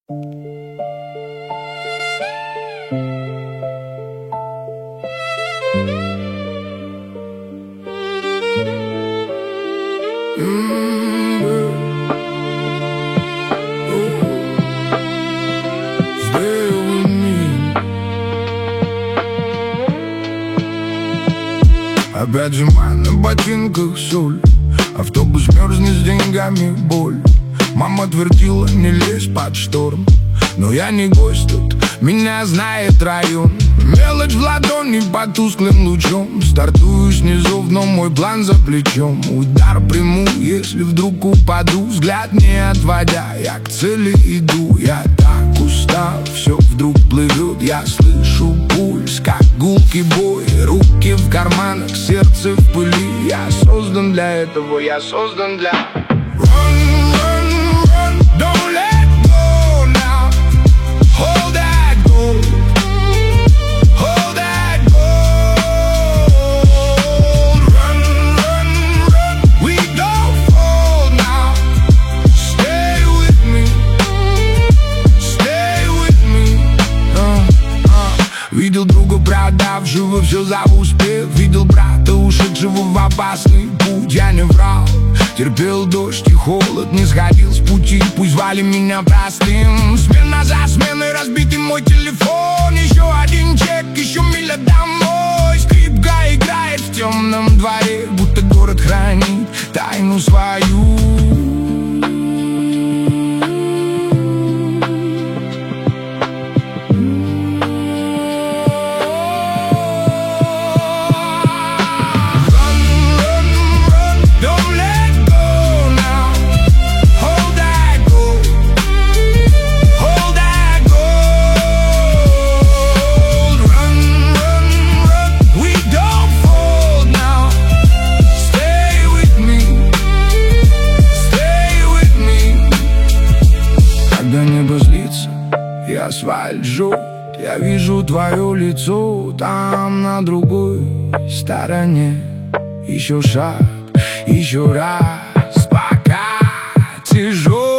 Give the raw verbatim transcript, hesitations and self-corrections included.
Опять зима, на ботинках соль, автобус мерзнет с деньгами боль. Мама твердила, не лезь под шторм, но я не гость тут, меня знает район. Мелочь в ладони под тусклым лучом. Стартую снизу, но мой план за плечом. Удар приму, если вдруг упаду. Взгляд не отводя, я к цели иду. Я так устал, все вдруг плывет. Я слышу пульс, как гулкий бой. Руки в карманах, сердце в пыли. Я создан для этого, я создан для... Run, run, run, don't let go now. Hold that gold. Hold that gold. Run, run, run, we don't fall now. Stay with me. Stay with me. uh, uh. Видел друга, продавшего все за успех. Видел брата, ушедшего в опасный путь. Я не врал, терпел дождь и холод, не сходил с пути. Пусть звали меня простым. Смена за сменой, разбитый мой телефон. Еще один чек, еще миля домой. Скрипка играет в темном дворе, будто город хранит тайну свою. Когда небо злится и асфальт жжет, я вижу твое лицо там на другой стороне. Еще шаг, еще раз, пока тяжело.